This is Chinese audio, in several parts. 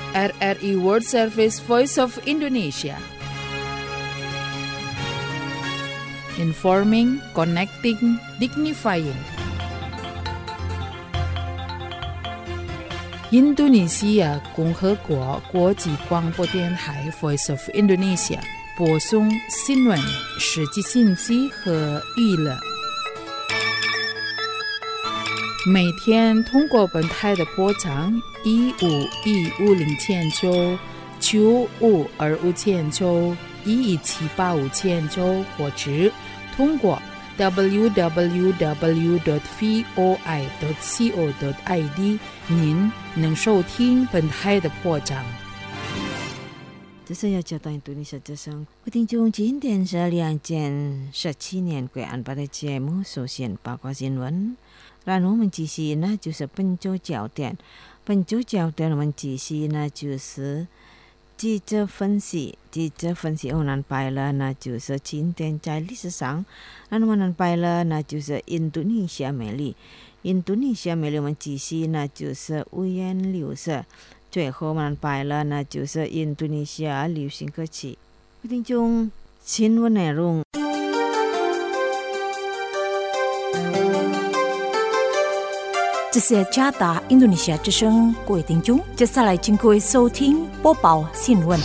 RRI World Service Voice of Indonesia. Informing, connecting, dignifying. Indonesia 共和国国际广播电台 Voice of Indonesia 播送新闻、实际信息和娱乐。每天通过本台的波长1515000兆、9525000兆、1178500兆，或者通过 www.voi.co.id 您能收听本台的播章。 这是要交代印度尼西亚之声。我听众今天是2017年贵安排的节目，首先八卦新闻。然后我们继续呢，就是本周焦点。本周焦点我们继续呢，就是记者分析。记者分析我们安排了呢，就是今天在历史上，我们安排了呢，就是印度尼西亚美丽。印度尼西亚美丽我们继续呢，就是五颜六色。最后我们安排了呢，就是印度尼西亚流行歌曲。我听众新闻内容。 这是加达印度尼西亚之声，各位听众，接下来请各位收听播报新闻。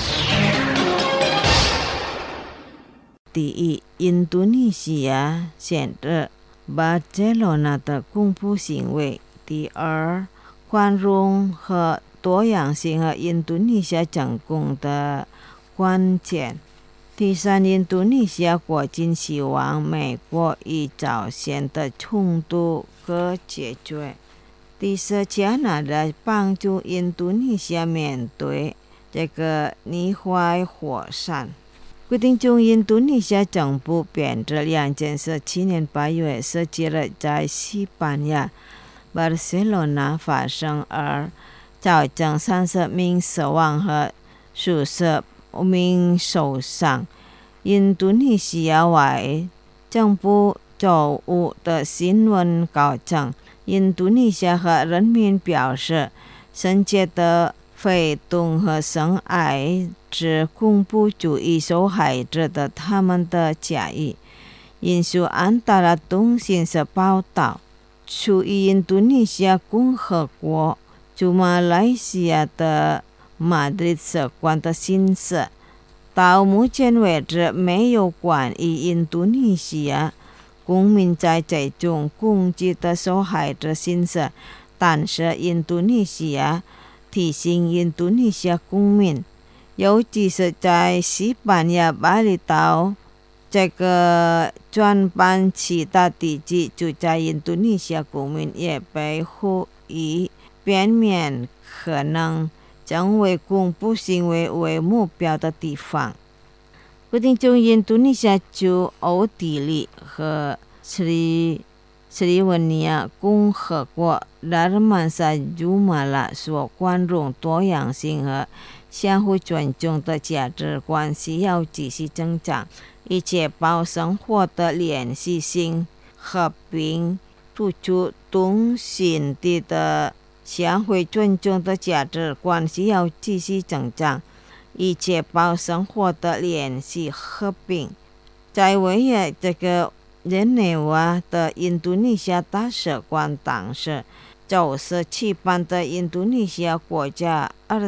第一，印度尼西亚选择巴塞罗那的恐怖行为。第二，宽容和多样性和印度尼西亚成功的关键。第三，印度尼西亚国境希望美国与朝鲜的冲突可解决。第四，加拿大帮助印度尼西亚面对这个泥坏火山。规定中，印度尼西亚政府编制2017年8月设计了在西班牙巴塞罗那发生而造成30名死亡和数十名受伤。印度尼西亚外政府周五的新闻稿称，印度尼西亚和人民表示深切的悲痛和深爱之恐怖主义受害者的他们的家裔。引述安大拉通讯社报道，处于印度尼西亚共和国驻马来西亚的马德里使馆的信息，到目前为止没有关于印度尼西亚公民在这种攻击的受害者信息，但是印度尼西亚提醒印度尼西亚公民，尤其是在西班牙巴厘岛这个专办其他地区住在印度尼西亚公民也被呼吁避免可能成为恐怖行为为目标的地方。规定中，印度尼西亚驻奥地利和斯里文尼亚共和国达尔曼萨朱马拉所宽容多样性和相互尊重的价值观需要继续增长，以确保生活的连续性，和平突出同心地的相互尊重的价值观需要继续增长，以确保生活的连续和平。在维也这个日内瓦的印度尼西亚大使馆当时就是举办的印度尼西亚国家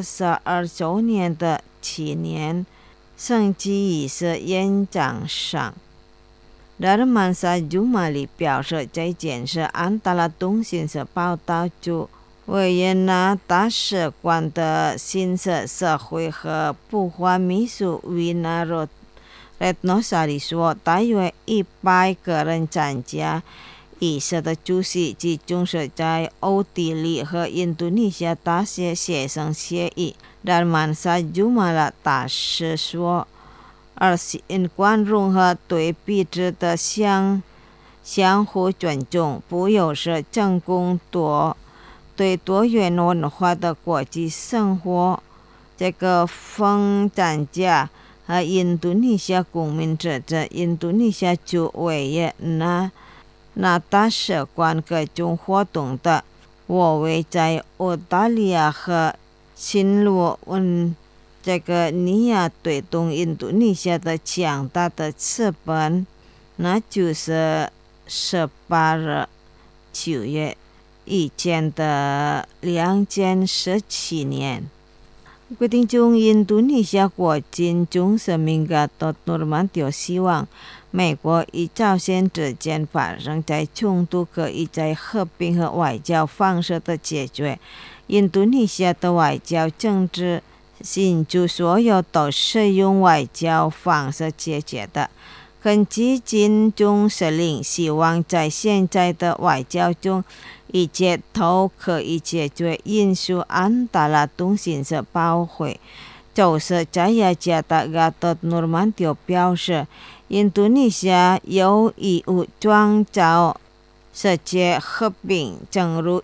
22周年的纪念升旗仪式演讲上，达尔曼萨朱马里表示，这件事安大拉通讯社报道驻维也纳大使馆的新社社会和普华秘书维纳罗Retno Sari说，大约100个人参加仪式的主席集中是在奥地利和印度尼西亚大学学生协议。达尔曼萨朱马拉大使说，而因宽容和对彼此的相互尊重，不有是成功对多元文化的国际生活这个奉赞家和印度尼西亚公民指责印度尼西亚驻维也纳大使馆各种活动的我为在澳大利亚和侵入这个尼亚对东印度尼西亚的强大的资本，那就是18日9月以前的2017年。决定中印度尼西亚国金中生命的诺曼底希望美国与朝鲜之间发生在冲突可以在和平和外交方式的解决。印度尼西亚的外交政治新旧所有都是用外交方式解决的。根据金正司令希望在现在的外交中，一切都可以解决因素安达拉东形势报会。就是在雅加达加特诺曼底表示，印度尼西亚有义务创造世界和平，正如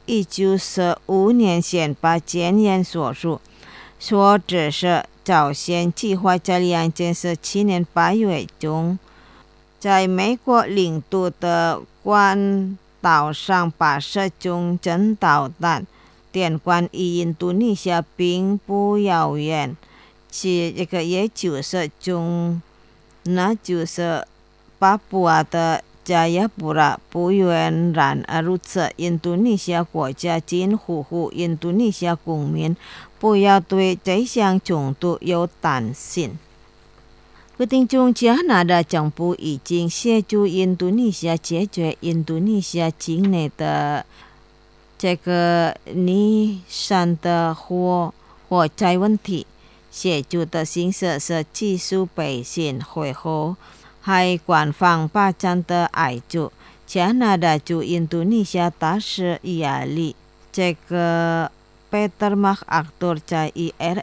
1915年宪法箴言所述，说只是朝鲜计划在2017年8月中在美国领土的关岛上发射中程导弹，电关于印度尼西亚并不遥远，这个也就是那就是巴布亚的加亚布拉不远然而如此。印度尼西亚国家仅呼吁印度尼西亚公民不要对这项冲突有担心。决定中，加拿大政府已经协助印度尼西亚解决印度尼西亚境内的这个泥山的火灾问题。协助的形式是技术培训、会后还官方发展的援助。加拿大驻印度尼西亚大使亚里这个Peter MacArthur在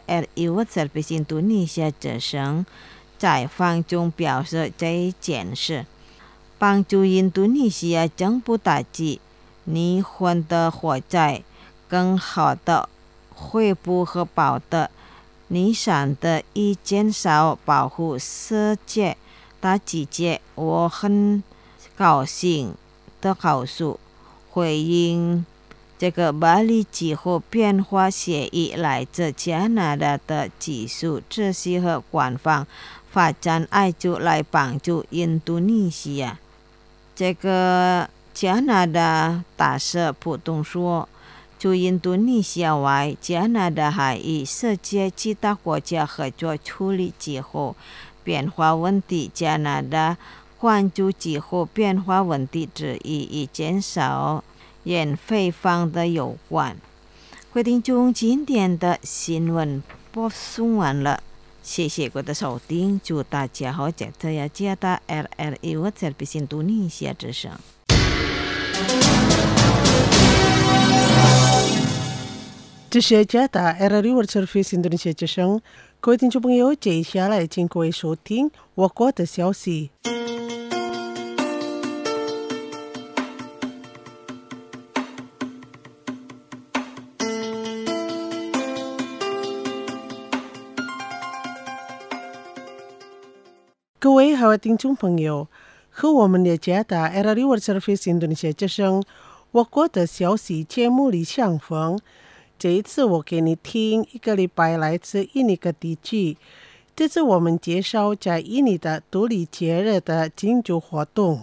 RRI Service 印度尼西亚之声采访中表示，这件事帮助印度尼西亚政府打击泥混的火灾，更好的恢复和保的泥山的以减少保护世界大季节。我很高兴的告诉回应这个巴黎气候变化协议来自加拿大的技术知识和官方发展援助来帮助印度尼西亚。这个加拿大大使普通说，除印度尼西亚外，加拿大还与世界其他国家合作处理气候变化问题。加拿大关注气候变化问题之一与减少碳排放的有关。决定中今天的新闻播送完了，谢谢各位的收听，祝大家好，这次要接到 RRI Service 印度尼西亚之声。 这是加达 RRI Service 印度尼西亚之声，各位听众朋友，接下来请各位收听我国的消息。各位好，听众朋友，和我们的加达 RRI Service 印度尼西亚之声我国的消息节目里相逢。这一次我给你听一个礼拜来自印尼的地区，这次我们介绍在印尼的独立节日的庆祝活动。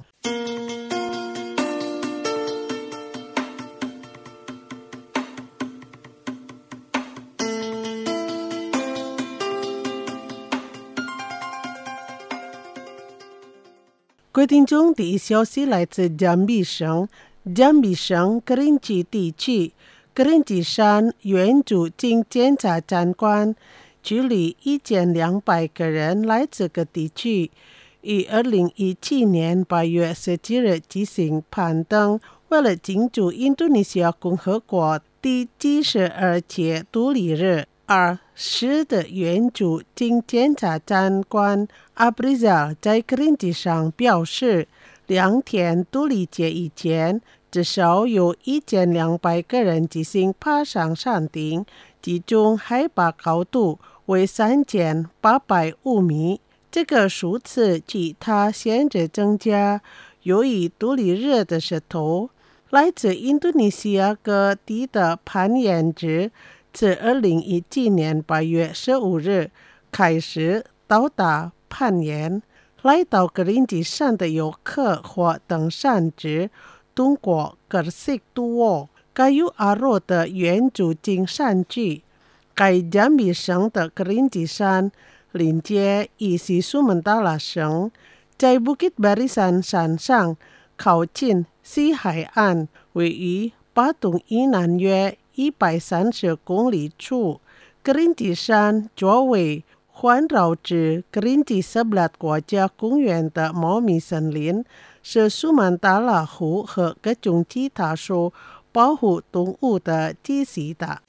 规定中第一消息来自江比省格林基地区格林基山原住经检察长官距离1200个人来自各地区，于2017年8月17日进行攀登，为了庆祝印度尼西亚共和国第72届独立日。而时的原住经检察长官阿布里扎在格林基上表示，2天独立节以前，至少有1200个人进行爬上山顶，其中海拔高度为3805米。这个数字其他现在增加，由于独立日的时候，来自印度尼西亚各地的攀岩者自2017年8月15日开始到达攀岩。来到格林吉山的游客或登山者通过格西杜沃该有阿若的原主经山区。该江比省的格林吉山连接伊西苏门答腊省，在Bukit Barisan山上靠近西海岸，位于巴东以南约130公里处。格林吉山周围环绕着格林吉11国家公园的茂密森林，是苏门答腊湖和各种其他受保护动物的栖息地。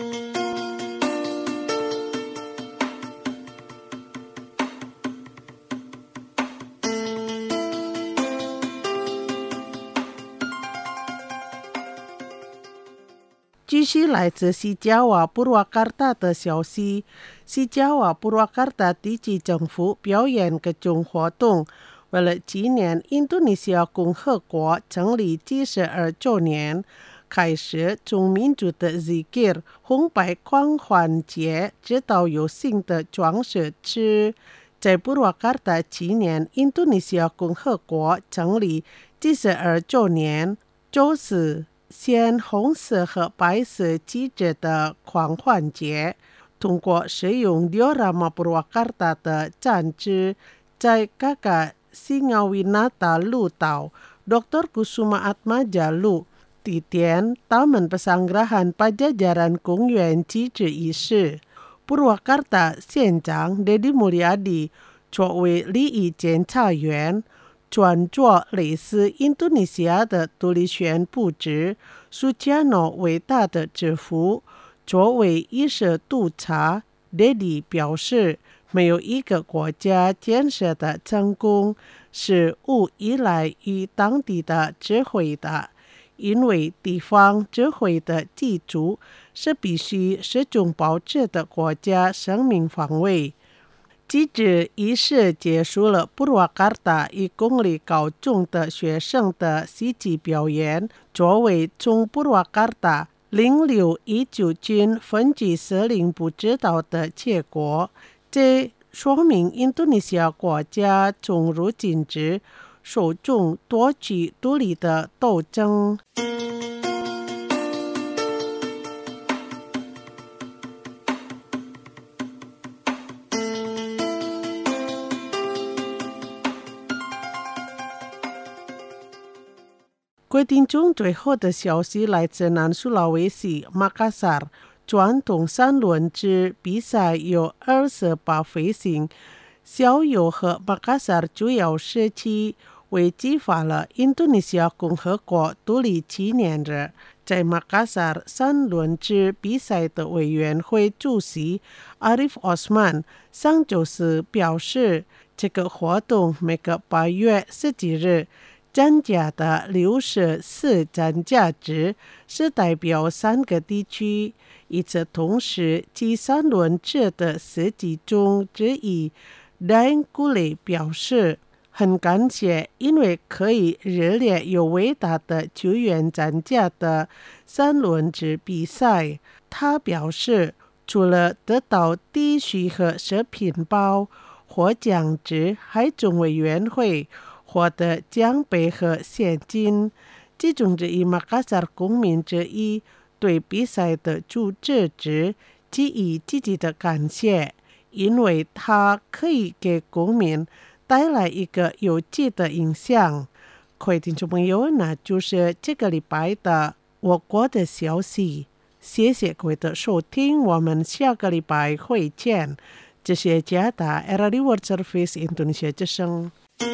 继续来自西加瓦布瓦卡达的消息，西加瓦布瓦卡达地区政府表演各种活动，为了纪念印度尼西亚共和国成立72周年，开始从民族的 Zikir 红白狂欢节直到有新的装饰区。在布瓦卡达纪念印度尼西亚共和国成立72周年，就是鲜红色和白色旗帜的狂欢节，通过使用diorama Purwakarta的展示，在各个Singawinata路道 Dr. Kusuma Atmaja路地点他们Pesanggerahan Pajajaran公园旗帜仪式。Purwakarta 县长 Deddy Mulyadi 作为礼仪检察员，穿着类似印度尼西亚的独立宣布制苏加诺伟大的制服。作为仪式督察 Deddy 表示，没有一个国家建设的成功是无依赖于当地的智慧的，因为地方智慧的基础是必须始终保持的国家生命方位。旗帜仪式结束了布瓦卡达1公里高中的学生的戏剧表演，作为从布瓦卡达领留19军分局司令部指导的结果。这说明印度尼西亚国家从入侵之手中夺取独立的斗争。规定中最后的消息来自南苏拉威西马卡萨尔传统三轮制比赛由28飞行小友和马卡萨尔主要时期为激发了印度尼西亚共和国独立纪念日。在马卡萨尔三轮制比赛的委员会主席 Arif Osman 上周四表示，这个活动每个8月17日参加的64参加者是代表3个地区。与此同时，第三轮制的设计中之一 Dan Gule 表示，很感谢因为可以热烈有伟大的球员参加的三轮制比赛。他表示，除了得到地区和食品包获奖者，还总委员会获得奖杯和现金。其中之一马卡萨尔公民之一对比赛的主持者给予积极的感谢，因为它可以给公民带来一个有趣的印象。各位听众朋友，那就是这个礼拜的我国的消息。谢谢各位的收听，我们下个礼拜会见。这是加达 RRI World Service Indonesia 之声。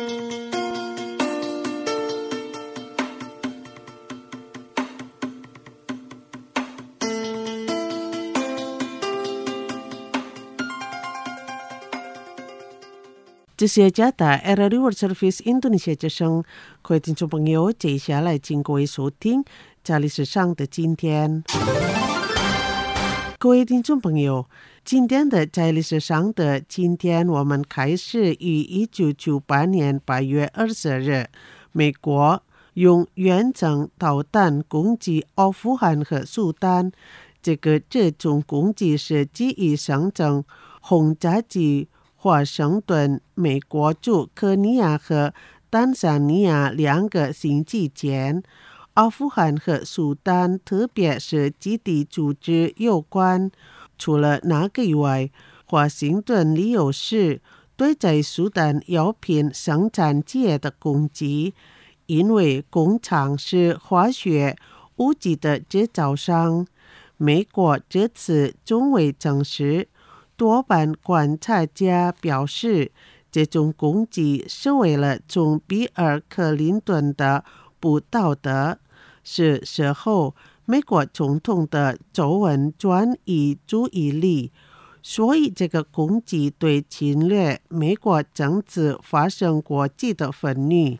这是加达 RRI World Service Indonesia 之声。各位听众朋友，接下来请各位收听家历史上的今天。各位听众朋友，今天的在历史上的今天，我们开始于1998年8月20日，美国用远程导弹攻击阿富汗和苏丹， 这种攻击是基于上证轰炸机华盛顿美国驻科尼亚和坦桑尼亚2个星期前阿富汗和苏丹特别是基地组织有关。除了那个以外，华盛顿理由是对在苏丹药品生产界的攻击，因为工厂是化学武器的制造商。美国这次终未证实，多半观察家表示，这种攻击是为了从比尔·克林顿的不道德。是时候，美国总统的皱纹转移注意力，所以这个攻击对侵略美国政治发生国际的愤怒。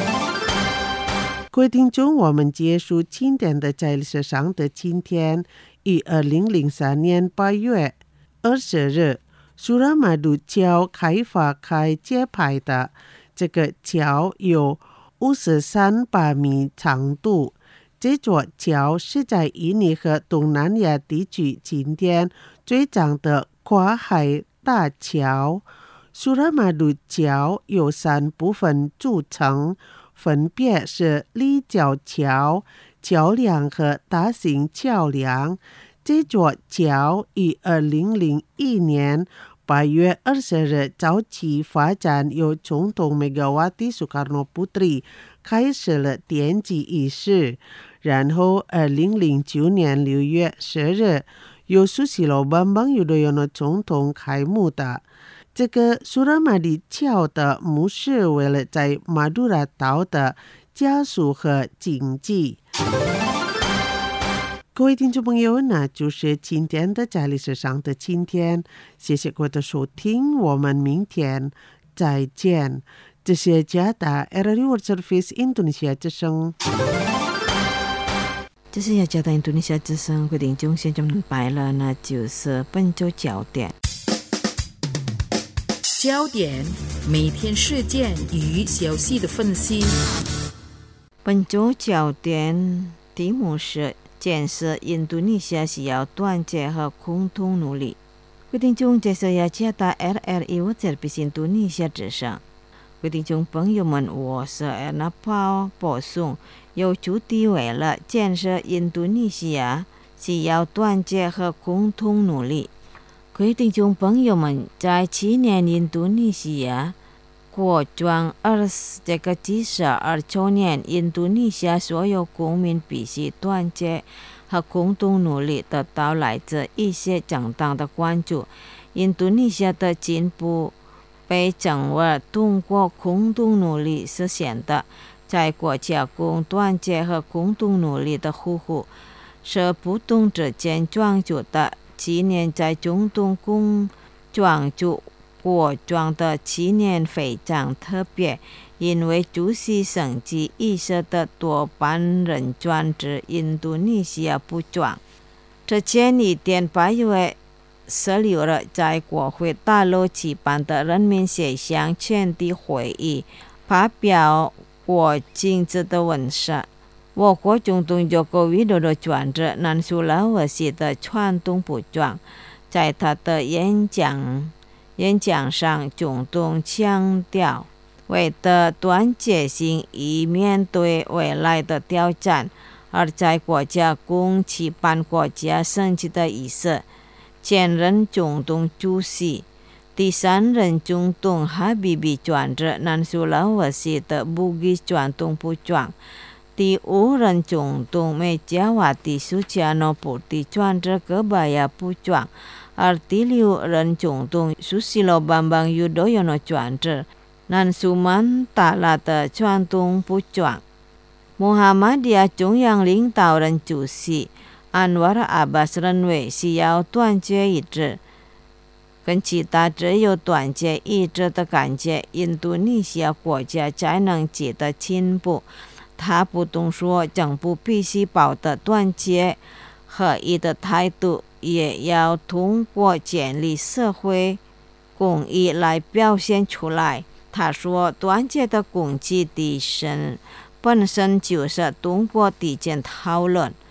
各位听众，我们结束今天的在历史上的今天，于2003年8月20日，苏拉马杜桥开发开揭牌的。这个桥有53米长度。这座桥是在印尼和东南亚地区今天最长的跨海大桥。苏拉马杜桥由3部分组成，分别是立交桥、桥梁和大型桥梁。这座桥于2001年8月20日早期发展，由总统梅格瓦蒂苏卡诺布特里开始了奠基仪式。然后2009年6月10日由苏西罗邦邦尤多尤诺总统开幕的。这个苏拉马蒂桥的目是为了在马杜拉岛的加速和经济。各位听众朋友，那就是今天的在历史上的今天，谢谢各位的收听，我们明天再见。这是加达 RRI World Service 印度尼西亚之声。 这是加达印度尼西亚之声，各位听众现在明白了，那就是本周焦点。 焦点，每天事件与消息的分析。 本周焦点题目是建设印度尼西亚需要团结和共同努力。各位听众，这是加达 RRI World Service 印度尼西亚之声。各位听众朋友们，我是Erna Paul播送。有主题为了建设印度尼西亚需要团结和共同努力。各位听众朋友们，在去年印度尼西亚国壮这个72周年，印度尼西亚所有公民必须团结和共同努力，得到来自一些政党的关注。印度尼西亚的进步被认为通过共同努力实现的。在国家共团结和共同努力的呼呼是不同之间专注的。今年在中东共专注国壮的纪念非常特别，因为主席升级仪式的多半人专至印度尼西亚部长。这前一天8月16日在国会大楼举办的人民协商全体会议发表国经济的文书。我国总统佐科维多多专职南苏拉瓦西的传统部长，在他的演讲上，总统强调，为了团结性以面对未来的挑战，而在国家共举办国家升级的仪式。前任总统主席第3任总统哈比比专职南苏拉瓦西的布吉传统部长，第5任总统梅加瓦蒂苏加诺普蒂专职戈巴亚部长，而第6任总统苏西罗邦邦尤多尤诺专职南苏曼达拉的传统部长。穆罕默迪亚中央领导人主席安瓦尔阿巴斯认为需要团结一致，跟其他只有团结一致的感觉，印度尼西亚国家才能取得进步。他不懂说，政府必须抱着团结合一的态度，也要通过建立社会公益来表现出来。他说，团结的攻击敌人本身就是通过提前讨论，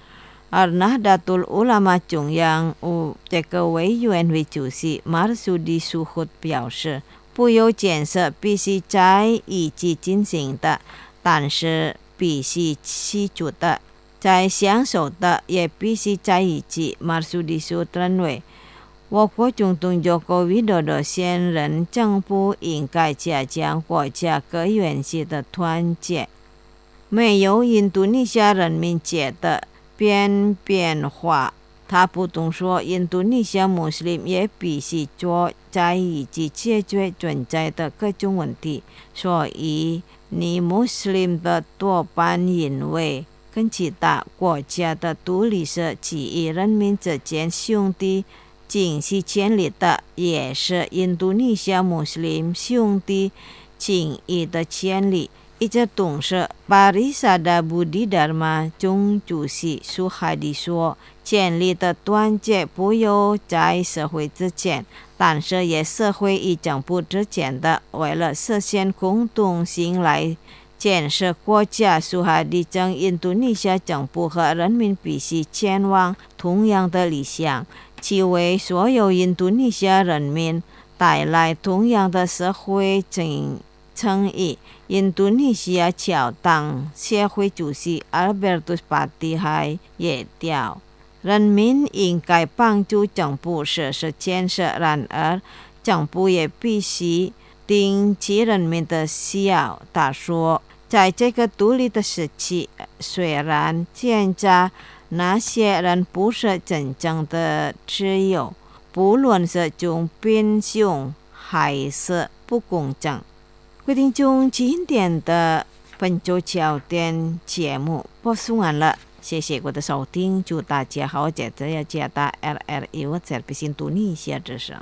Nahdlatul Ulama 中央这个委员会主席马尔苏迪苏霍表示，不有建设必须在一起进行的，但是必须持续的，在享受的也必须在一起。马尔苏迪苏认为，我国总统佐科维多多现任政府应该加强国家各元系的团结，没有印度尼西亚人民觉得变化。他不懂说，印度尼西亚穆斯林也必须坐在一起解决存在的各种问题，所以你穆斯林的多半因为跟其他国家的独立是其余人民之间兄弟情是建立的，也是印度尼西亚穆斯林兄弟情谊的建立。一直董事Parisada Budi Dharma 总主席苏海迪说，建立的团结不有在社会之间，但是也社会与政府之间的，为了实现共同性来建设国家。苏海迪称，印度尼西亚政府和人民必须前往同样的理想，其为所有印度尼西亚人民带来同样的社会正义。印度尼西亚侨党协会主席 Albertus Pati 还也调，人民应该帮助政府实施建设，然而政府也必须听取人民的需要。他说，在这个独立的时期，虽然现在那些人不是真正的自由，不论是从贫穷还是不公正。各位听众，今天的本周焦点节目播送完了，谢谢各位的收听，祝大家好，接着要接到 RRI 这边印度尼西亚之声。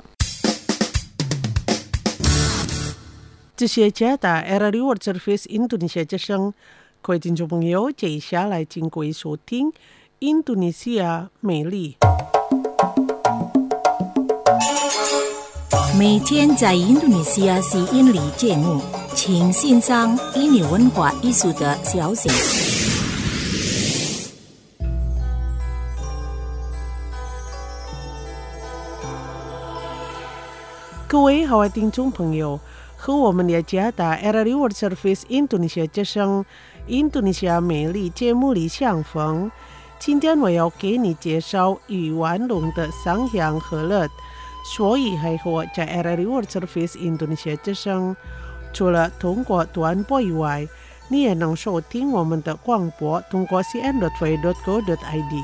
这些接到 RRI World Service 印度尼西亚之声，各位听众朋友，接下来请各位收听印度尼西亚美丽。 每天在印度尼西亚是印尼节目，请欣赏印尼文化艺术的消息。 各位好的听众朋友，和我们的加达 RRI World Service 印度尼西亚之声印度尼西亚美丽节目里相逢。今天我要给你介绍语玩龙的商鞅和乐，所以还和我在 RRI World Service 印度尼西亚之声，除了通过短波以外，你也能收听我们的广播，通过 cn.vai.go.id。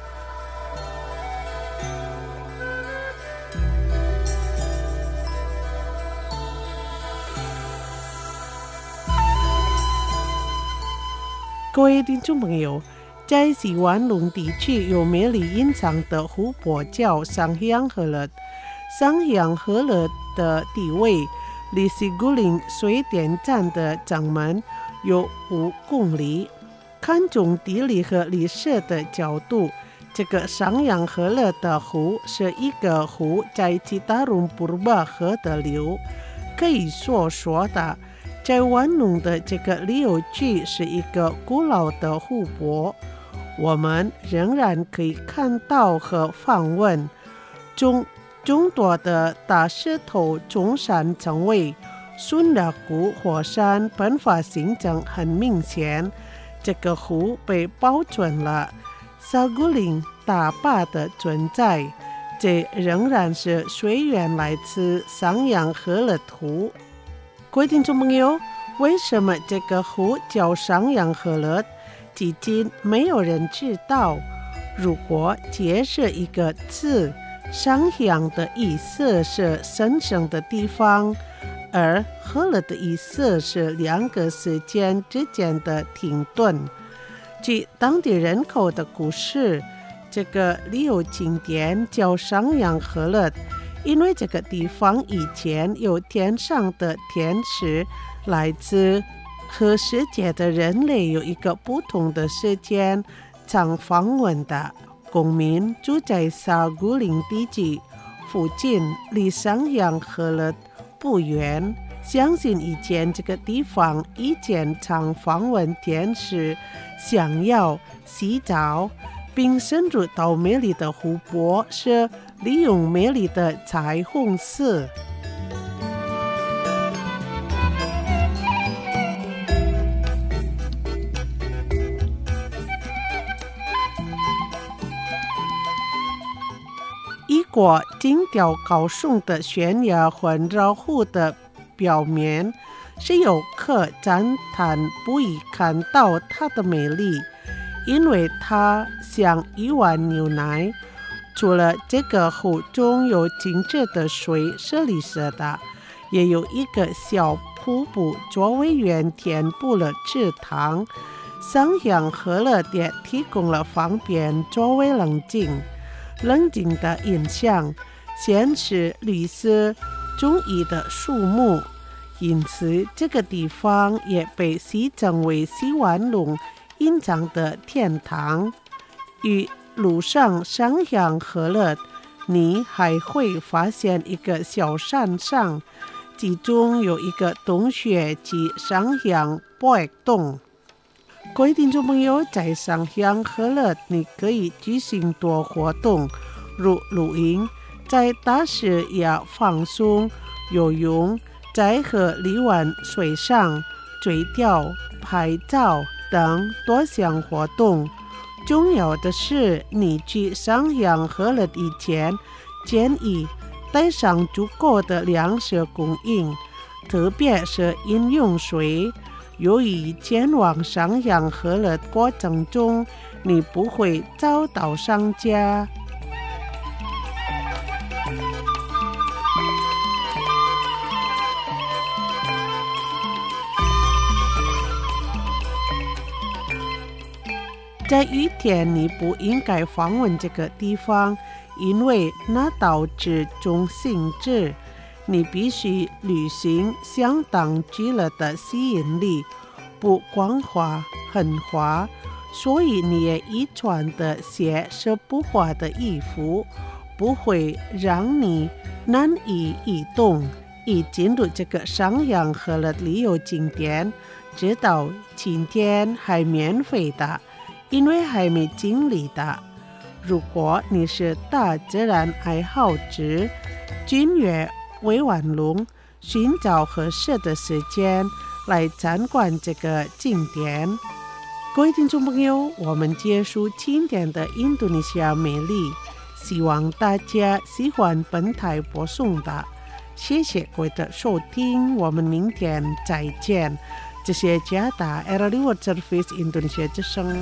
各位听众朋友，在西湾龙地区有美丽隐藏的湖泊叫商鞅河乐。商鞅河乐的地位离西古林水电站的掌门有5公里。看从地理和历史的角度，这个商鞅河乐的湖是一个湖在Citarum Purba河的流，可以说的，在湾龙的这个旅游区是一个古老的湖泊，我们仍然可以看到和访问众多的大石头中山成为孙拉谷火山喷发形成很明显，这个湖被保存了沙古林大坝的存在，这仍然是水源来自商鞅河乐湖。各位听众朋友，为什么这个湖叫商鞅河乐？至今没有人知道。如果解释一个字，商鞅的意思是神圣的地方，而河乐的意思是2个时间之间的停顿。据当地人口的故事，这个旅游景点叫商鞅河乐，因为这个地方以前有天上的天使来自和世界的人类有一个不同的时间常访问的公民，住在沙古林地区附近，离商鞅河乐不远。相信以前这个地方以前常访问天使想要洗澡， 并深入到美丽的湖泊，是利用美丽的彩虹色。一个精雕高耸的悬崖环绕湖的表面，是游客赞叹不已看到它的美丽，因为它像一碗牛奶。除了这个湖中有清澈的水是绿色的，也有一个小瀑布作为源填补了池塘，上향和樂也提供了方便作为冷静的印象，显示绿色中意的树木，因此这个地方也被戏称为西湾龙隐藏的天堂。与路上上향和樂，你还会发现一个小山上，其中有一个洞穴及上향8洞。各位听众朋友，在上향和樂你可以举行多活动，如露营，在大石崖放松、游泳，在河里湾水上垂钓、拍照等多项活动。重要的是，你去上향和樂以前，建议带上足够的粮食供应，特别是饮用水。由于前往上향和樂过程中，你不会遭到伤家。在雨天，你不应该访问这个地方，因为那导致中性质。你必须履行相当剧烈的吸引力，不光滑很滑，所以你也一穿的鞋是不滑的衣服，不会让你难以移动。一进入这个上향和樂旅游景点，直到今天还免费的，因为还没经历的。如果你是大自然爱好者，君越委婉龙，寻找合适的时间来参观这个景点。各位听众朋友，我们结束今天的印度尼西亚美丽，希望大家喜欢本台播送的。谢谢各位的收听，我们明天再见。这是加达 RRI World Service Indonesia 之声。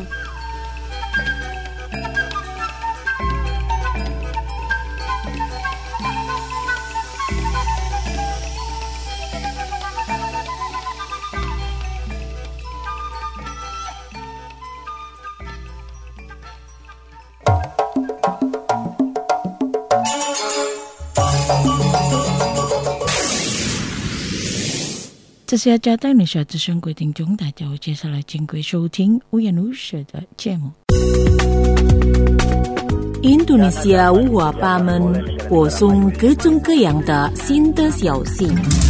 这是加拿大女士之声各位听众，大家好，接下来请各位收听无言无事的节目。印度尼西亚五花八门，播送各种各样的新的消息。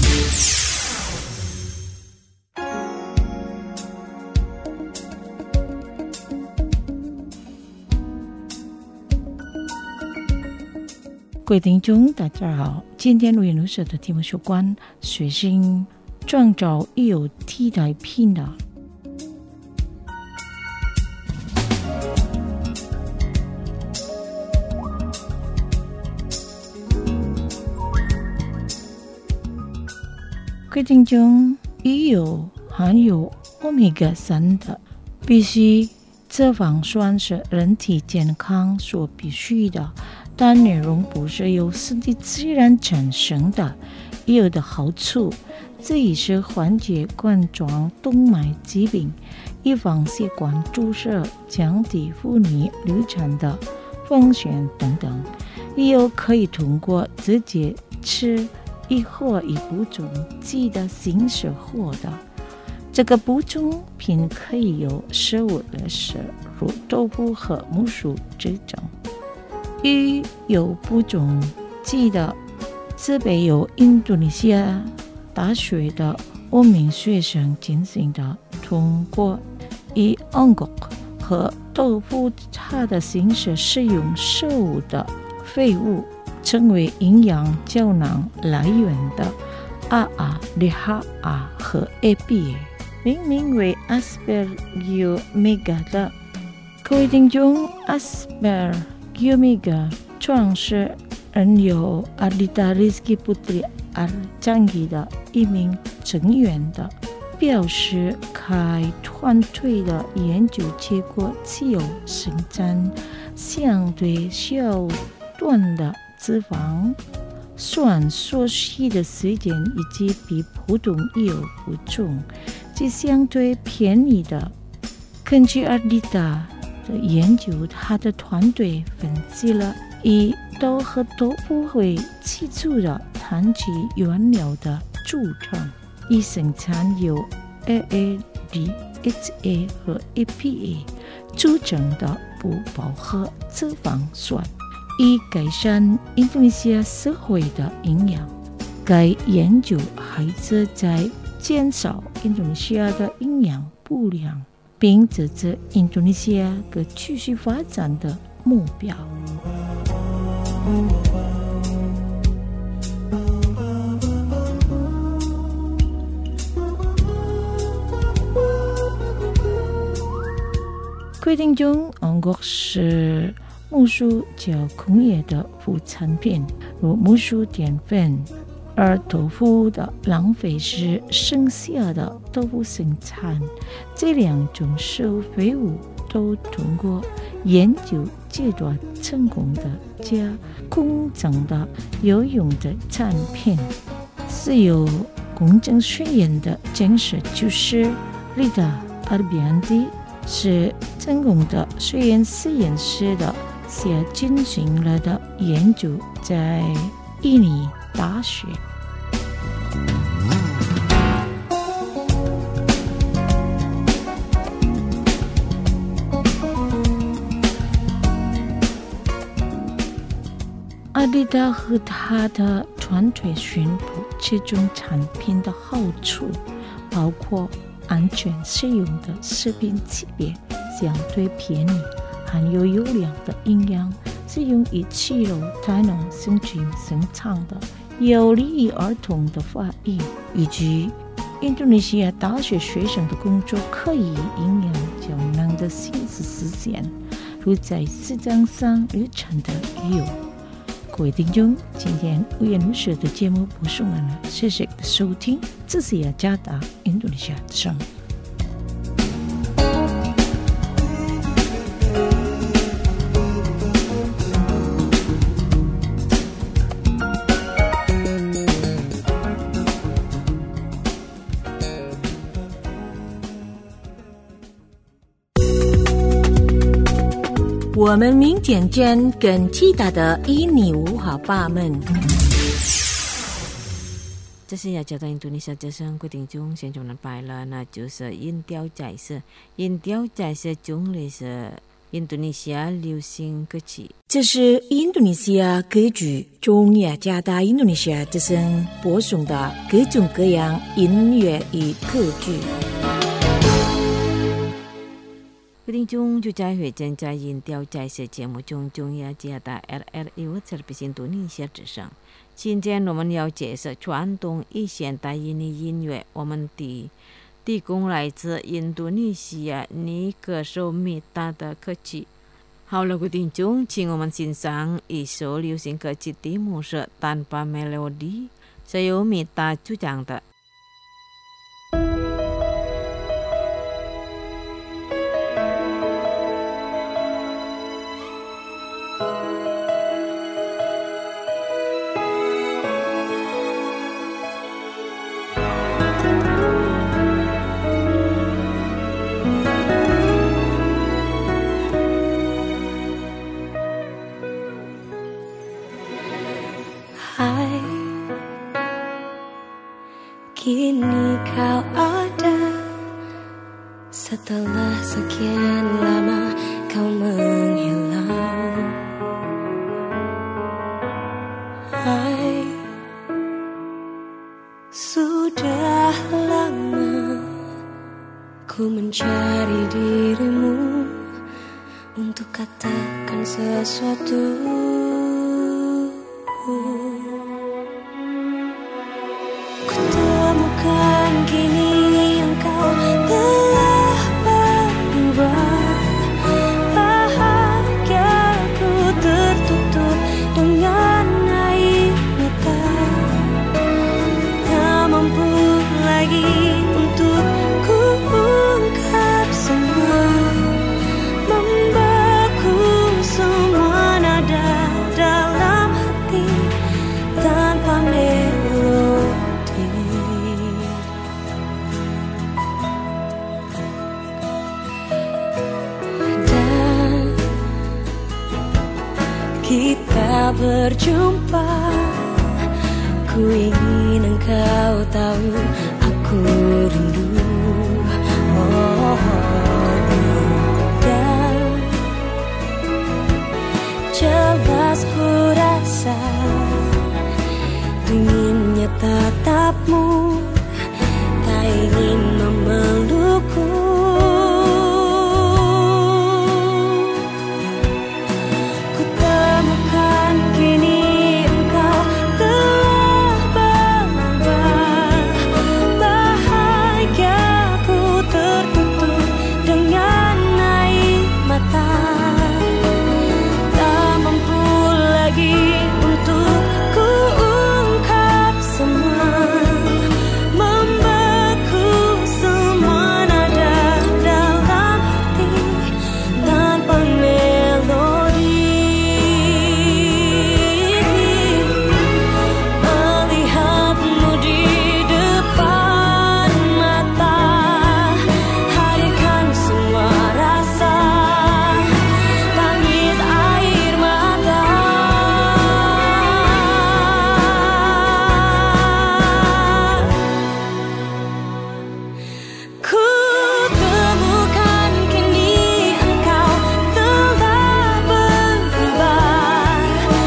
各位听众，大家好，今天无言无事的题目有关水星创造已有替代品的。各位听众，已有含有欧米伽3的必需脂肪酸是人体健康所必需的，但内容不是由身体自然产生的，也有的好处。这也是缓解冠状动脉疾病、预防血管注射、降低妇女流产的风险等等，也有可以通过直接吃一或一补充剂的形式获得。这个补充品可以由食物来摄入豆腐和木薯制成。与有补充剂的自备由印度尼西亚大学的5名学生进行的通过以 Onggok 和豆腐它的形式是用食物的废物成为营养胶囊来源的 AA、DHA 和 APA， 命名为 Asparagomega 的。各位听众， Asparagomega 创始人有 Adita Rizky Putri Archangi 的一名成员的，表示该团队的研究结果只有生产相对小段的脂肪酸所需的时间以及比普通油不重，即相对便宜的。根据阿迪达的研究，他的团队分析了以豆和豆腐为基础的碳基原料的组成，以生产由 AA、DHA 和 APA 组成的不饱和脂肪酸，以改善印度尼西亚社会的营养。该研究还旨在减少印度尼西亚的营养不良，并指着印度尼西亚可继续发展的目标。规定中，俄国是木薯加工业的副产品，如木薯淀粉，而豆腐的浪费是剩下的豆腐生产。这两种食物废物都通过研究阶段成功的加工成的有用的产品。是由工程学院的讲师就是Rita Arbiandi，是成功的实验实验室的下进行了的研究，在印尼大学。阿迪达和他的团队宣布，这种产品的好处包括安全使用的食品级别，相对便宜，含有优良的营养，是用1キロ才能生产的，有利于儿童的发育，以及印度尼西亚大学学生的工作可以营养较难的形式实现，如在市场上日常的油。各位听众，今天五颜六色的节目播送完了，谢谢收听，这是雅加达印度尼西亚的声音。我们明天见，更其他的印尼五花八门。 这是雅加达印度尼西亚之声，各位听众，现在我们拜了，那就是印雕彩色。印雕彩色种类是印度尼西亚流行歌曲。 这是印度尼西亚歌剧中雅加达印度尼西亚之声播送的各种各样音乐与歌剧。 各位听众，就在会正在印雕彩色节目中，中雅加达 RRI 印度尼西亚之声。今天我们要介绍传统与现代印尼音乐，我们提供来自印度尼西亚女歌手米达的歌曲。好了，各位听众，请我们欣赏一首流行歌曲，题目是《Tanpa Melodi》，是由米达主唱的。 Kini kau ada, setelah sekian lama kau menghilang. Hai, sudah lama ku mencari dirimu, untuk katakan sesuatu. Kutemukan kini engkau telah berubah. Bahagiaku tertutup dengan air mata. Tak mampu lagi untuk ku ungkap semua. Membeku semua nada dalam hati tanpa melodi. Dan kita berjumpa. Ku ingin engkau tahu aku rindu. Dan jelas ku rasa dinginnya tatapmu, tak ingin memelukku. Ku temukan kini engkau telah berubah. Bahagiaku tertutup dengan air mata. Tak mampu lagi untuk ku ungkap semua. Membeku semua nada dalam hati tanpa melodi. Melihatmu di depan mata, hadirkan semua rasa, tangis air mata. Ku temukan kini engkau telah berubah.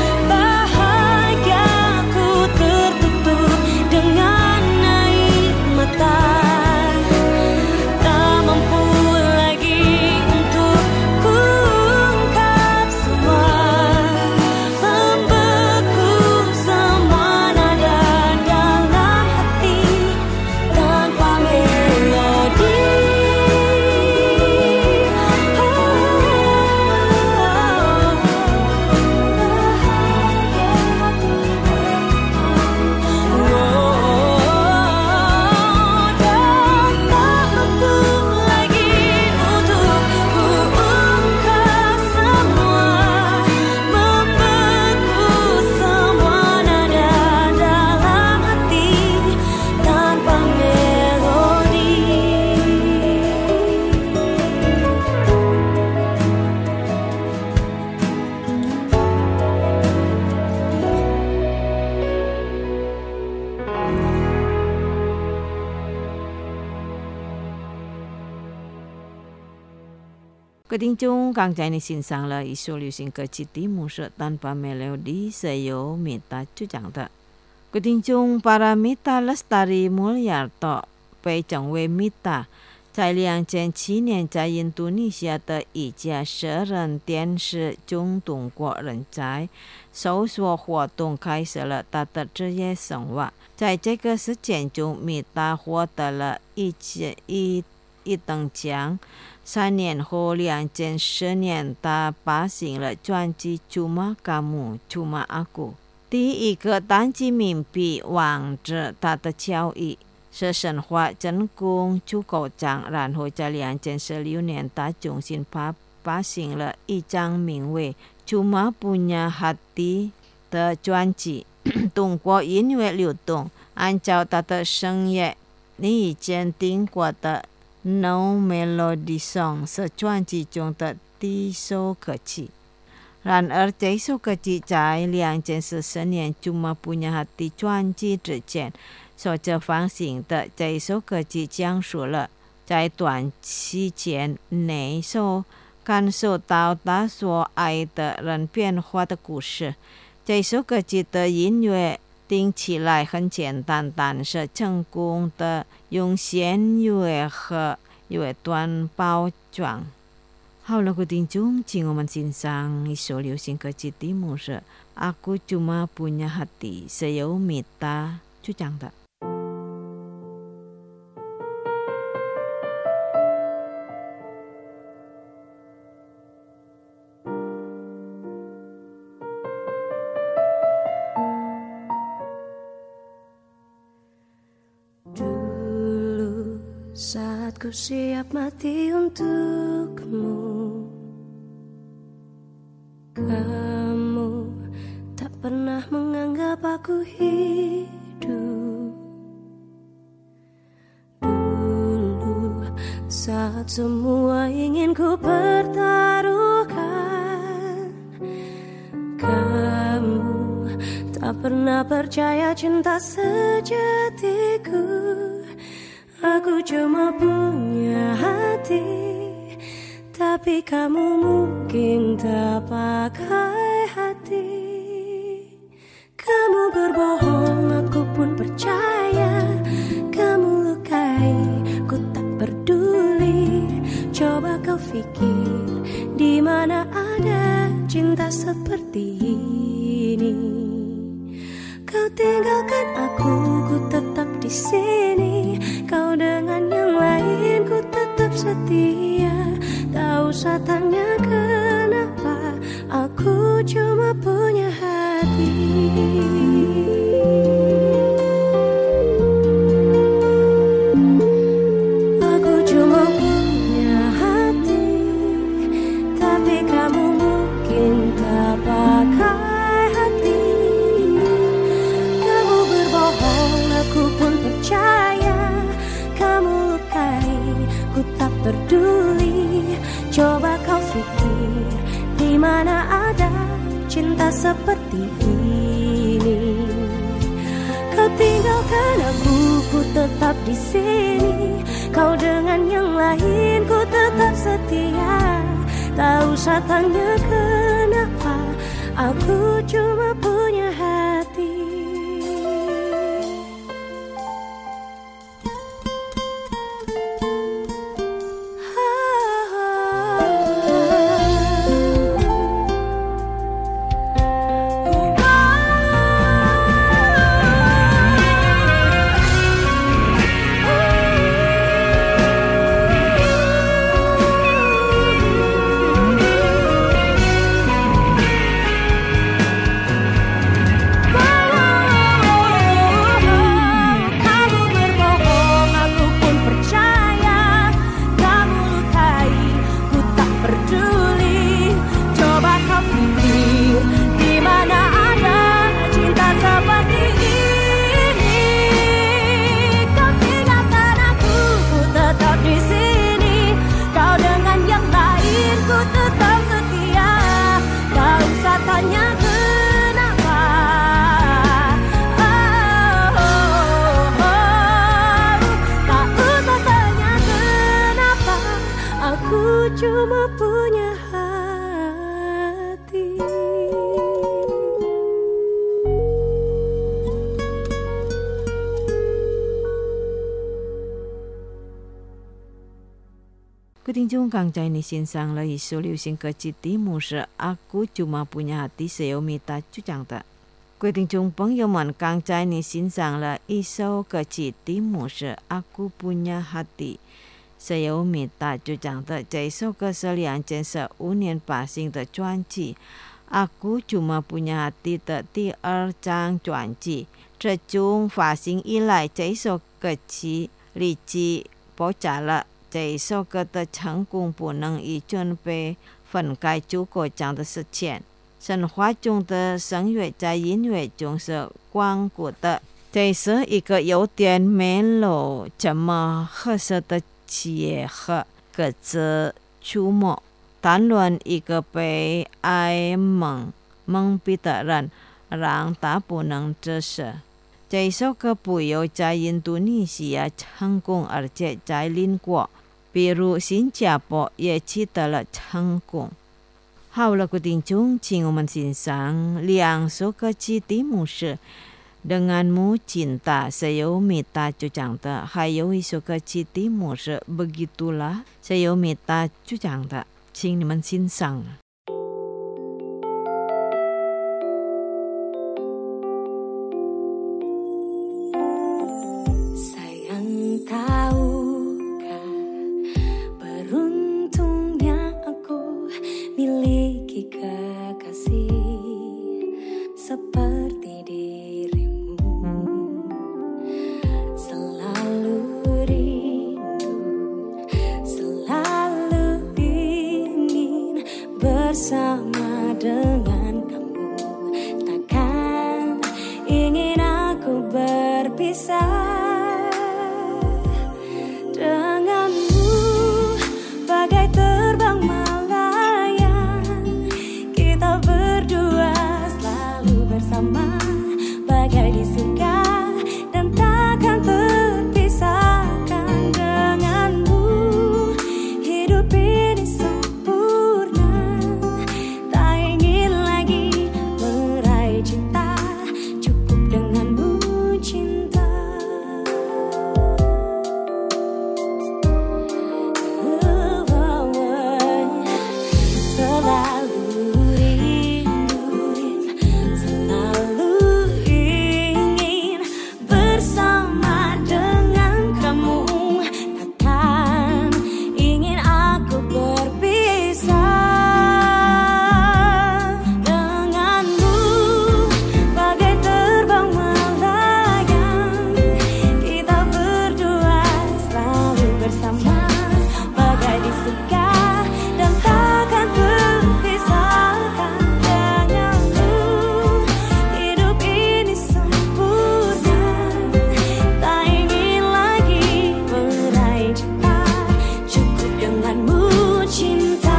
Bahagiaku tertutup dengan air mata. Tak mampu lagi untuk ku ungkap semua. Membeku semua nada dalam hati tanpa melodi. Dan tak mampu lagi untuk ku ungkap semua. Membeku semua nada dalam hati tanpa melodi. 各位听众，刚才你欣赏了一首流行歌曲《蒂姆是tanpa melodi》，是由米达主讲的。各位听众，para Mita Lestari Mulyanto被称为 Mita， 在2007年在印度尼西亚的一家私人电视中中国人才搜索活动开始了他的职业生活。在这个时间中，米达获得了一等奖。3年后，2010年，他发行了专辑《Cuma Kamu Cuma Aku》，第一个单曲名笔望着他的交易是神话真空足够长，然后在2016年，他重新发行了一张名为《Cuma Punya Hati》的专辑。通过音乐流动，按照他的声乐，你以前听过的No Melody Song 是专辑中的第一首歌曲。然而这首歌曲在2014年 Cuma Punya Hati 专辑之前所发行的这一首歌曲，讲述了在短期间内所感受到他所爱的人变化的故事。这首歌曲的音乐听起来很简单，但是成功的用弦乐和乐段包装。 好了，听众，请我们欣赏一首流行歌曲，题目是 Aku Cuma Punya Hati Saya Mita 就这样的。 Saat ku siap mati untukmu, kamu tak pernah menganggap aku hidup. Dulu saat semua ingin ku pertaruhkan, kamu tak pernah percaya cinta sejatiku. Aku cuma punya hati, tapi kamu mungkin tak pakai hati. Kamu berbohong, aku pun percaya. Kamu lukai, ku tak peduli. Coba kau pikir, di mana ada cinta seperti ini? Kau tinggalkan aku, ku tetap di sini. Kau dengan yang lain, ku tetap setia. Tak usah tanya kenapa, aku cuma punya hati. Aku cuma punya hati, tapi kamu mungkin tak pakai hati. Kamu berbohong, aku pun percaya. Kamu lukai, ku tak peduli. Coba kau pikir, di mana ada cinta seperti ini? Kau tinggalkan aku, ku tetap di sini. Kau dengan yang lain, ku tetap setia. Tak usah tanya kenapa, aku cuma punya hati. Cuma punya hati. 各位听众，刚才你欣赏了一首流行歌曲，题目是 Aku Cuma Punya Hati Saya Mita 就这样的。各位听众朋友们，刚才你欣赏了一首歌曲，题目是 Aku Punya Hati Saya Mita 就讲的。这一首歌是2015年发行的专辑 Aku Cuma Punya Hati 的第2张专辑。自从发行以来，这一首歌曲立即爆炸了。这一首歌的成功不能以准备分开诸国这样的事情。生活中的声乐在音乐中是广阔的，这是一个有点没有这么合适的结合，各自触摸，谈论一个被爱蒙蔽的人，让他不能直视。这一首歌不有在印度尼西亚成功，而且在邻国，比如新加坡也取得了成功。好了，各位听众，请我们欣赏2首歌曲，题目是 Denganmu Cinta Saya Mita 就讲的，还有一首歌曲题目是 Begitulah Saya Mita 就讲的。 请你们欣赏。 Sayang, tahukah beruntungnya aku miliki kekasih seperti dirimu, selalu rindu, selalu ingin bersama dengan kamu. Takkan ingin aku berpisah denganmu, bagai terbang melayang. Kita berdua selalu bersama, bagai di surga dan takkan terpisahkan denganmu. Hidup ini sempurna, tak ingin lagi meraih cinta, cukup denganmu cinta. Selalu rindu, selalu ingin bersama dengan kamu. Takkan ingin aku berpisah denganmu, bagai terbang melayang. Kita berdua selalu bersama, bagai di surga dan takkan terpisahkan denganmu. Hidup ini sempurna, tak ingin lagi meraih cinta, cukup denganmu cinta.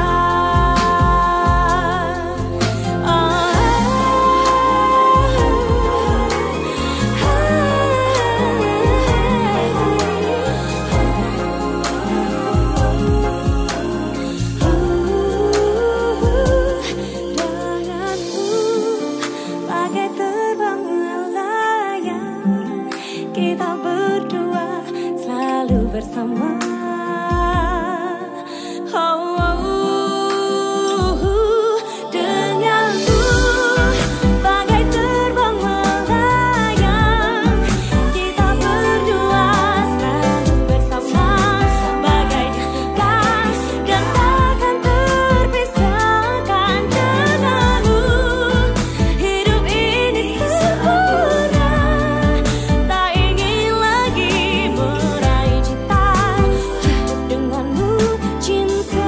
Denganmu, bagai terbang melayang. Kita berdua selalu bersama. Denganmu, bagai terbang melayang. Kita berdua selalu bersama, bagai di surga dan takkan terpisahkan denganmu. Hidup ini sempurna, tak ingin lagi meraih cinta, cukup denganmu cinta.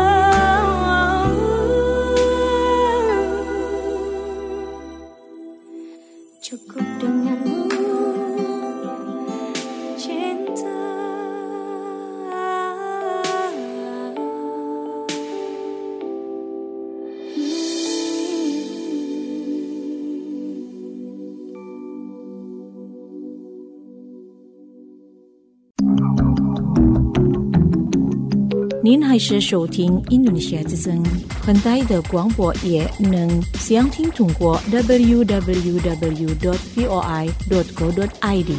Cukup denganmu cinta. 您还是收听印度尼西亚之声，很大的广播也能详听通过 www.voi.co.id。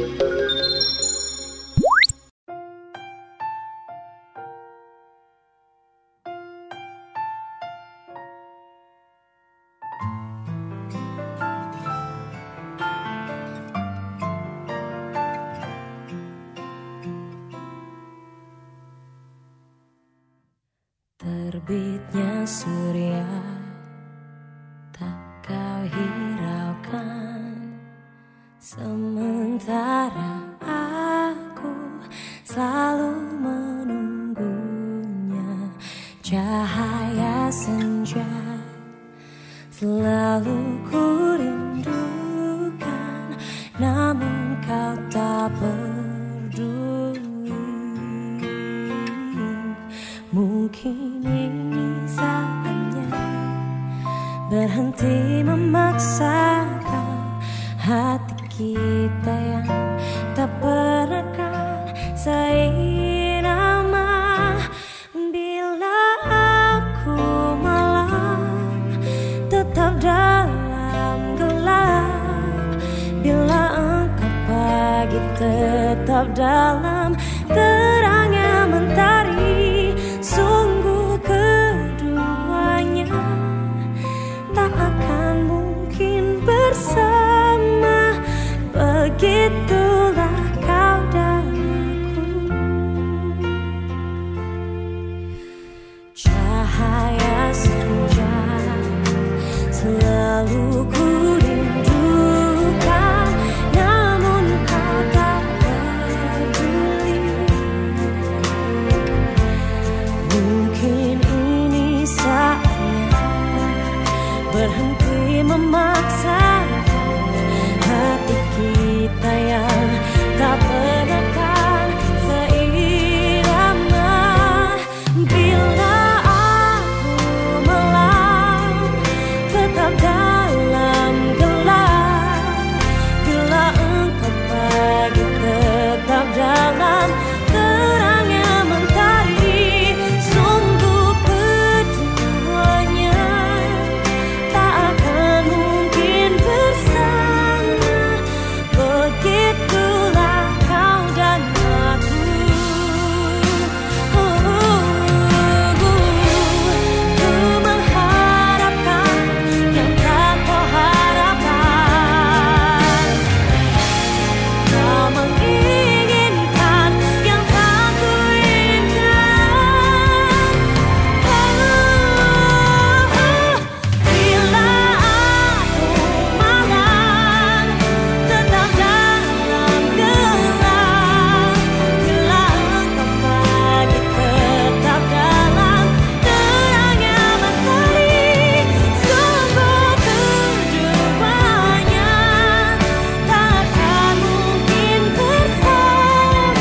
Terbitnya surya tak kau hiraukan, sementara aku selalu menunggunya. Cahaya senja selalu ku rindukan, namun kau tak peduli. Mungkin ini saatnya berhenti memaksakan hati kita yang tak pernah kan seirama. Bila aku malam tetap dalam gelap, bila engkau pagi tetap dalam terangnya mentari. Sungguh begitulah kau dan aku. Cahaya senja selalu ku rindukan, namun kau tak peduli. Mungkin ini saatnya berhenti memaksa hati kita yang tak pernah kan seirama. Bila aku malam tetap dalam gelap, bila engkau pagi tetap dalam terangnya mentari, sungguh keduanya tak akan mungkin bersama. Begitulah kau dan aku. Ku mengharapkan yang tak kau harapkan, kau menginginkan yang tak ku inginkan. Bila aku malam tetap dalam gelap, bila engkau pagi tetap dalam terangnya mentari, sungguh keduanya takkan mungkin bersama.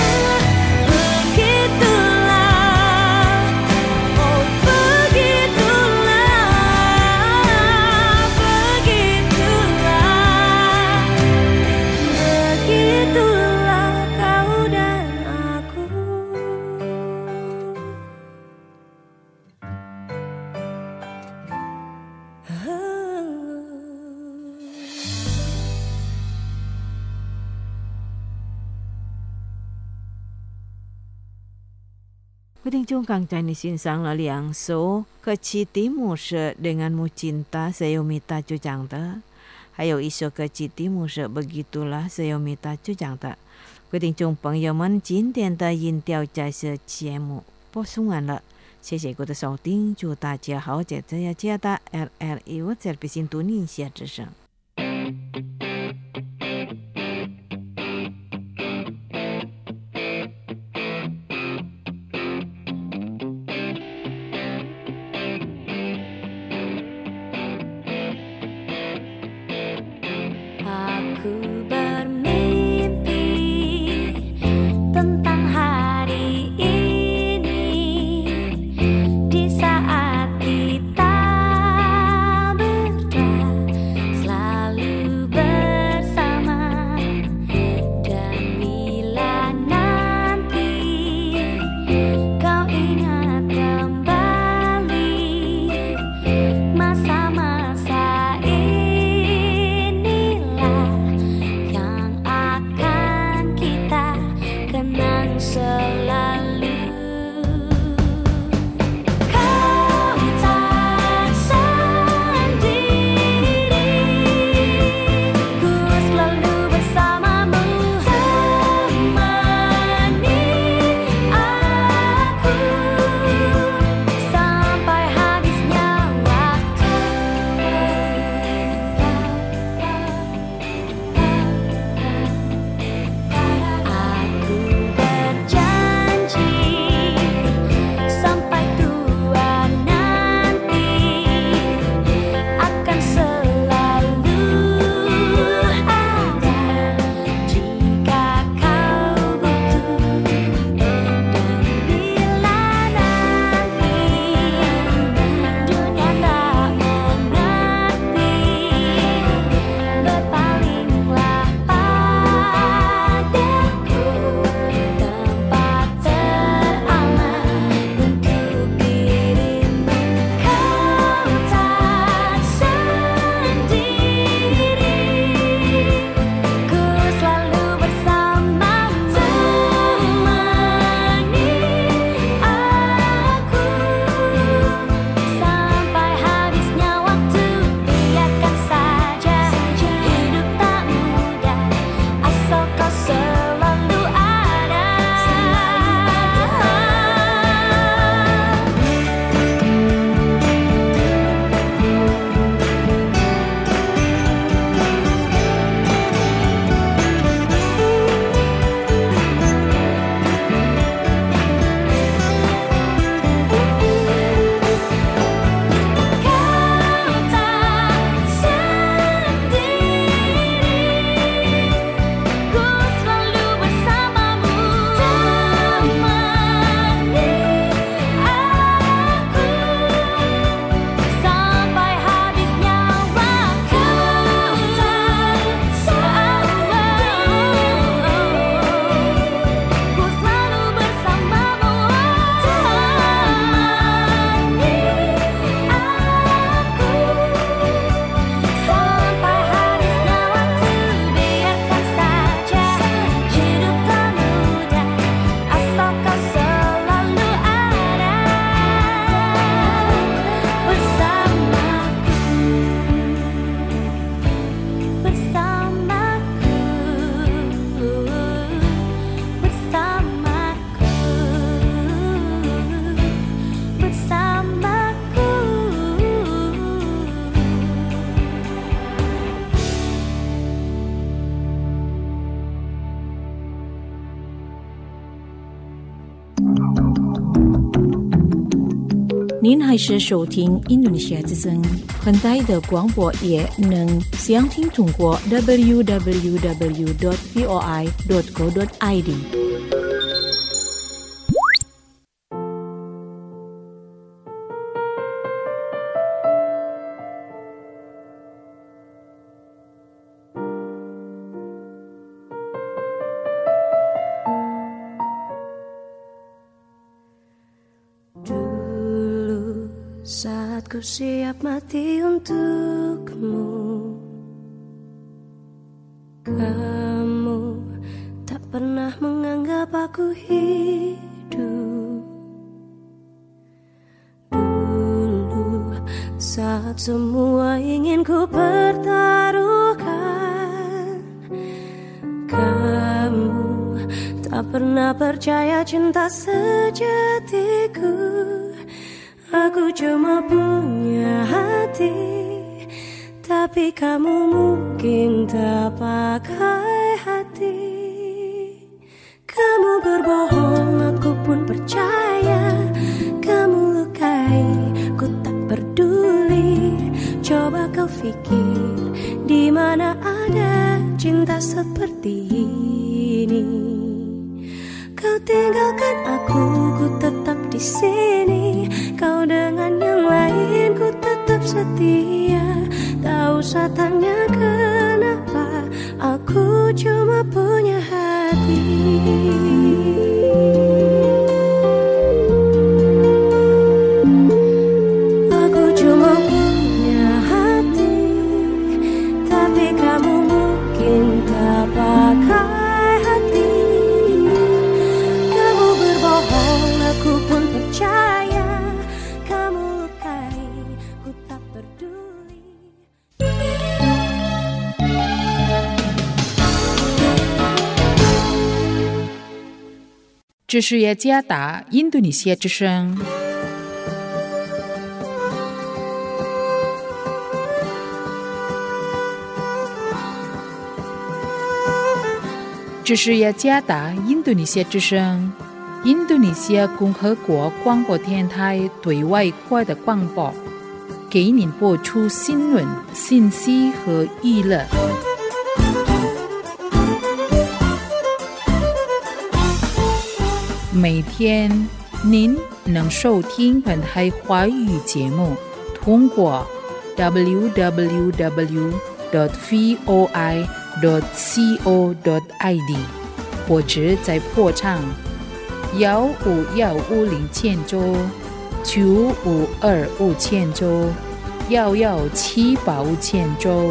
Begitulah, oh begitulah, begitulah kau dan aku. Kuting Kang Cani Sinsang Laliang So Keci Timu Se Denganmu Cinta Sayomita Cujangta. Hayo iso Keci Timu Se Begitulah Sayomita Cujangta. Kuting朋友们，今天的音调在这节目播送完了，谢谢各位的收听，祝大家好，在这一节的 RRI 我这边新读念写之声。 Aku bermimpi tentang hari ini, di saat kita berdua selalu bersama. Dan bila nanti kau ingat kembali masa-masa inilah 您还是收听印度尼西亚之声，很大的广播也能详听通过 www.voi.co.id。 Saat ku siap mati untukmu, kamu tak pernah menganggap aku hidup. Dulu saat semua ingin ku pertaruhkan, kamu tak pernah percaya cinta sejatiku. Aku cuma punya hati, tapi kamu mungkin tak pakai hati. Kamu berbohong, aku pun percaya. Kamu lukai, ku tak peduli. Coba kau pikir, di mana ada cinta seperti ini? Kau tinggalkan aku, ku tetap di sini. Kau dengan yang lain, ku tetap setia. Tak usah tanya kenapa, aku cuma punya hati. Aku cuma punya hati, tapi kamu mungkin tak pakai hati. Kamu berbohong, aku pun percaya. 这是雅加达印度尼西亚之声。这是雅加达印度尼西亚之声，印度尼西亚共和国广播电台对外国的广播，给您播出新闻、信息和娱乐。每天您能收听本台华语节目，通过 www.voi.co.id 或者在破唱15150周9525周11785周。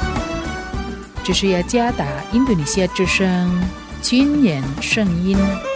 这是雅加达印度尼西亚之声军人声音。